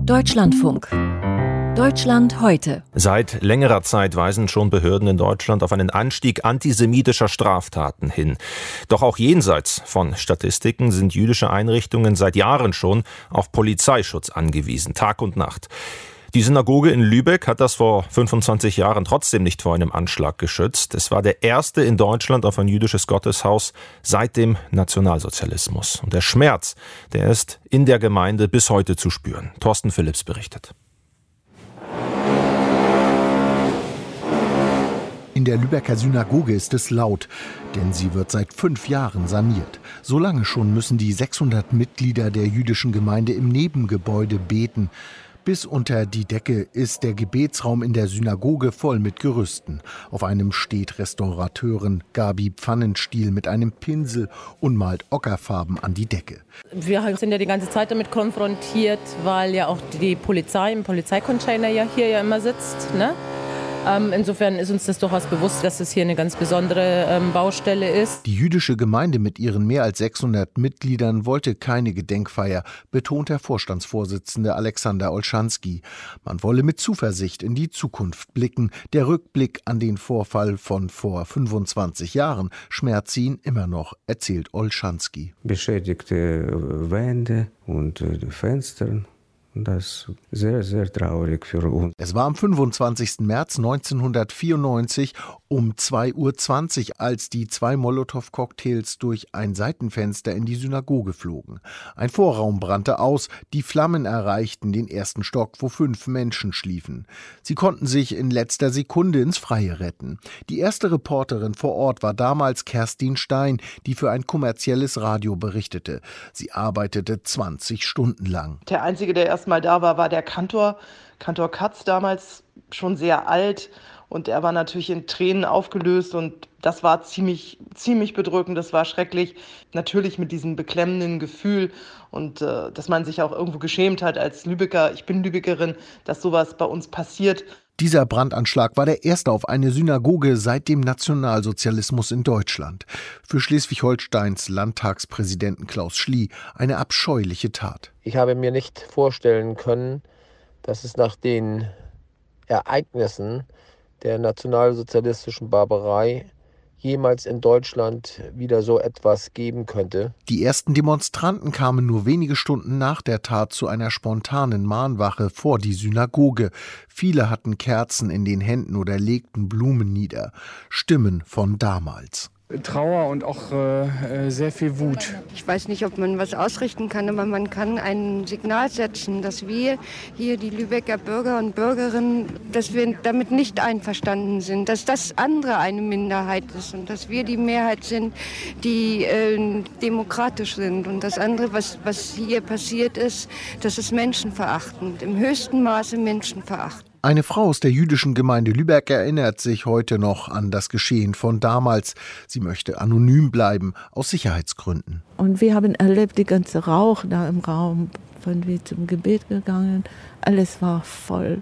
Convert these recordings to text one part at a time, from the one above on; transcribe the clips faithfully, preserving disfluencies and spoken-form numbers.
Deutschlandfunk. Deutschland heute. Seit längerer Zeit weisen schon Behörden in Deutschland auf einen Anstieg antisemitischer Straftaten hin. Doch auch jenseits von Statistiken sind jüdische Einrichtungen seit Jahren schon auf Polizeischutz angewiesen, Tag und Nacht. Die Synagoge in Lübeck hat das vor fünfundzwanzig Jahren trotzdem nicht vor einem Anschlag geschützt. Es war der erste in Deutschland auf ein jüdisches Gotteshaus seit dem Nationalsozialismus. Und der Schmerz, der ist in der Gemeinde bis heute zu spüren. Thorsten Philipps berichtet. In der Lübecker Synagoge ist es laut, denn sie wird seit fünf Jahren saniert. So lange schon müssen die sechshundert Mitglieder der jüdischen Gemeinde im Nebengebäude beten. Bis unter die Decke ist der Gebetsraum in der Synagoge voll mit Gerüsten. Auf einem steht Restaurateurin Gabi Pfannenstiel mit einem Pinsel und malt Ockerfarben an die Decke. Wir sind ja die ganze Zeit damit konfrontiert, weil ja auch die Polizei im Polizeicontainer ja hier ja immer sitzt, ne? Ähm, insofern ist uns das durchaus bewusst, dass es hier eine ganz besondere ähm, Baustelle ist. Die jüdische Gemeinde mit ihren mehr als sechshundert Mitgliedern wollte keine Gedenkfeier, betont der Vorstandsvorsitzende Alexander Olschanski. Man wolle mit Zuversicht in die Zukunft blicken. Der Rückblick an den Vorfall von vor fünfundzwanzig Jahren schmerzt ihn immer noch, erzählt Olschanski. Beschädigte Wände und Fenster. Das ist sehr, sehr traurig für uns. Es war am fünfundzwanzigsten März neunzehnhundertvierundneunzig um zwei Uhr zwanzig, als die zwei Molotow-Cocktails durch ein Seitenfenster in die Synagoge flogen. Ein Vorraum brannte aus, die Flammen erreichten den ersten Stock, wo fünf Menschen schliefen. Sie konnten sich in letzter Sekunde ins Freie retten. Die erste Reporterin vor Ort war damals Kerstin Stein, die für ein kommerzielles Radio berichtete. Sie arbeitete zwanzig Stunden lang. Der Einzige, der erst mal da war, war der Kantor, Kantor Katz, damals schon sehr alt, und er war natürlich in Tränen aufgelöst und das war ziemlich, ziemlich bedrückend, das war schrecklich, natürlich mit diesem beklemmenden Gefühl und äh, dass man sich auch irgendwo geschämt hat als Lübecker, ich bin Lübeckerin, dass sowas bei uns passiert. Dieser Brandanschlag war der erste auf eine Synagoge seit dem Nationalsozialismus in Deutschland. Für Schleswig-Holsteins Landtagspräsidenten Klaus Schlie eine abscheuliche Tat. Ich habe mir nicht vorstellen können, dass es nach den Ereignissen der nationalsozialistischen Barbarei jemals in Deutschland wieder so etwas geben könnte. Die ersten Demonstranten kamen nur wenige Stunden nach der Tat zu einer spontanen Mahnwache vor die Synagoge. Viele hatten Kerzen in den Händen oder legten Blumen nieder. Stimmen von damals. Trauer und auch äh, sehr viel Wut. Ich weiß nicht, ob man was ausrichten kann, aber man kann ein Signal setzen, dass wir hier, die Lübecker Bürger und Bürgerinnen, dass wir damit nicht einverstanden sind, dass das andere eine Minderheit ist und dass wir die Mehrheit sind, die äh, demokratisch sind. Und das andere, was, was hier passiert ist, das ist menschenverachtend, im höchsten Maße menschenverachtend. Eine Frau aus der jüdischen Gemeinde Lübeck erinnert sich heute noch an das Geschehen von damals. Sie möchte anonym bleiben, aus Sicherheitsgründen. Und wir haben erlebt, die ganze Rauch da im Raum, wenn wir zum Gebet gegangen. Alles war voll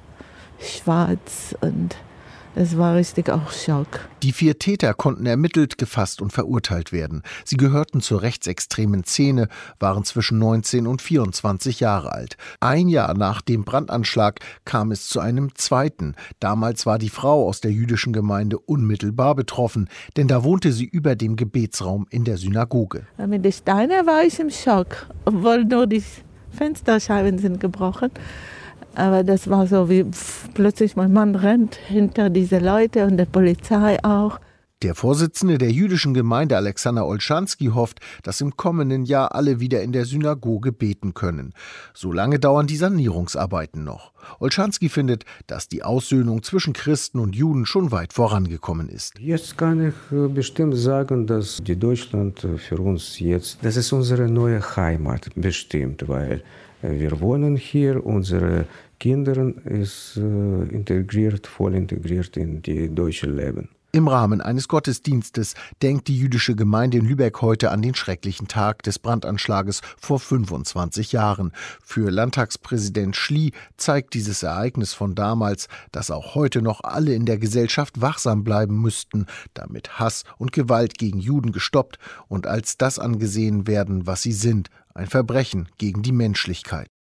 schwarz und es war richtig auch Schock. Die vier Täter konnten ermittelt, gefasst und verurteilt werden. Sie gehörten zur rechtsextremen Szene, waren zwischen neunzehn und vierundzwanzig Jahre alt. Ein Jahr nach dem Brandanschlag kam es zu einem zweiten. Damals war die Frau aus der jüdischen Gemeinde unmittelbar betroffen, denn da wohnte sie über dem Gebetsraum in der Synagoge. Mit den Steinen war ich im Schock, obwohl nur die Fensterscheiben sind gebrochen. Aber das war so wie pff, plötzlich mein Mann rennt hinter diese Leute und der Polizei auch. Der Vorsitzende der jüdischen Gemeinde Alexander Olschanski hofft, dass im kommenden Jahr alle wieder in der Synagoge beten können. Solange dauern die Sanierungsarbeiten noch. Olschanski findet, dass die Aussöhnung zwischen Christen und Juden schon weit vorangekommen ist. Jetzt kann ich bestimmt sagen, dass die Deutschland für uns jetzt, das ist unsere neue Heimat bestimmt, weil wir wohnen hier, unsere Kinder ist äh, integriert, voll integriert in die deutsche Leben. Im Rahmen eines Gottesdienstes denkt die jüdische Gemeinde in Lübeck heute an den schrecklichen Tag des Brandanschlages vor fünfundzwanzig Jahren. Für Landtagspräsident Schlie zeigt dieses Ereignis von damals, dass auch heute noch alle in der Gesellschaft wachsam bleiben müssten, damit Hass und Gewalt gegen Juden gestoppt und als das angesehen werden, was sie sind, ein Verbrechen gegen die Menschlichkeit.